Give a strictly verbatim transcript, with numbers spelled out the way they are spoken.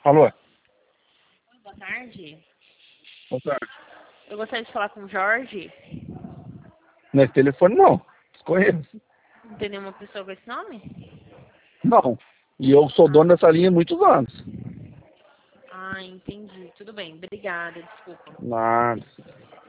Alô? Boa tarde. Boa tarde. Eu gostaria de falar com o Jorge. Nesse telefone não. Desconheço. Não tem nenhuma pessoa com esse nome? Não. E eu sou dono dessa linha há muitos anos. Ah, entendi. Tudo bem. Obrigada. Desculpa. Nada.